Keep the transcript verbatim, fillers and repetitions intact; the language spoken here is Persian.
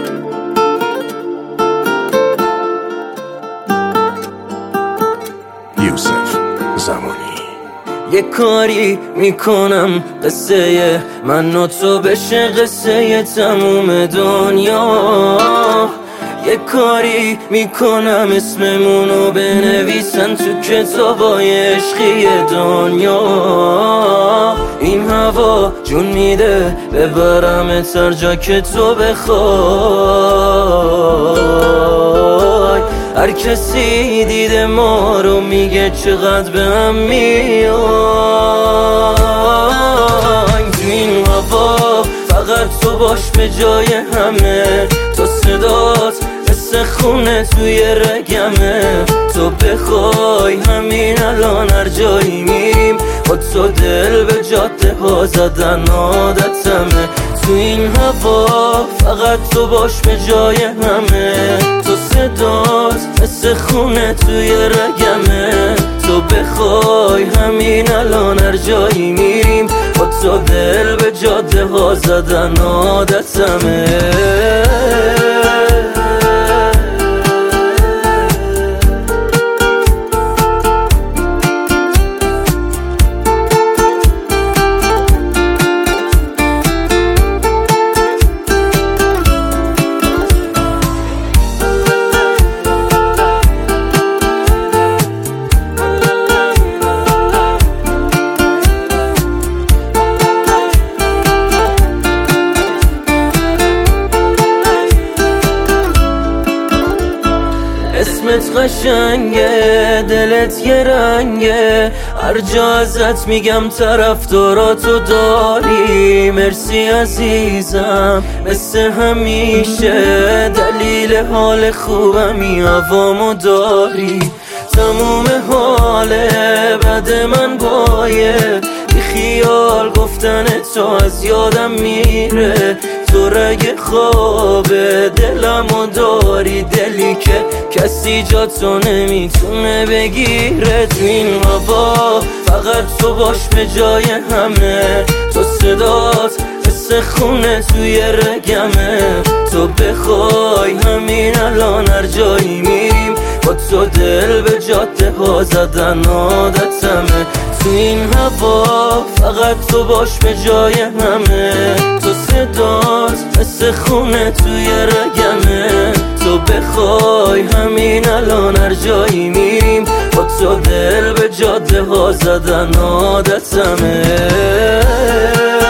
یوسف زمانی. یه کاری میکنم قصه من و تو بشه قصه تموم دنیا. یه کاری میکنم اسممونو بنویسن تو کتابای عشقی دنیا. این هوا جون میده ببرم هر جا که تو بخوای. هر کسی دیده ما رو میگه چقدر به هم میای. تو این هوا فقط تو باش به جای همه. تو صدات مثل خونه توی رگمه. تو بخوای همین الان هر جایی میریم با تو دل به جاده ها زدن عادتمه. تو این هوا فقط تو باش به جای همه. تو صدات مثل خونه توی رگمه. تو بخوای همین الان هر جایی میریم با تو دل به جاده ها زدن عادتمه. اسمت قشنگه، دلت یه رنگه. هر جا ازت میگم طرفداراتو داری. مرسی عزیزم مثل همیشه. دلیل حال خوبمی هوامو داری. تموم حاله بعد من بایه. بی خیال گفتن تو از یادم میره. تو رگ خوابه دلمو داری. دلی که کسی جا تو نمیتونه بگیره. تو این هوا فقط تو باش به جای همه. تو صدات مثل خونه توی رگمه. تو بخوای همین الان هر جایی میریم با تو دل به جاده ها زدن عادتمه. تو این هوا فقط تو باش به جای همه. تو صدات مثل خونه توی رگمه. تو بخوای همین الان هر جایی میریم با تو دل به جاده ها زدن عادتمه.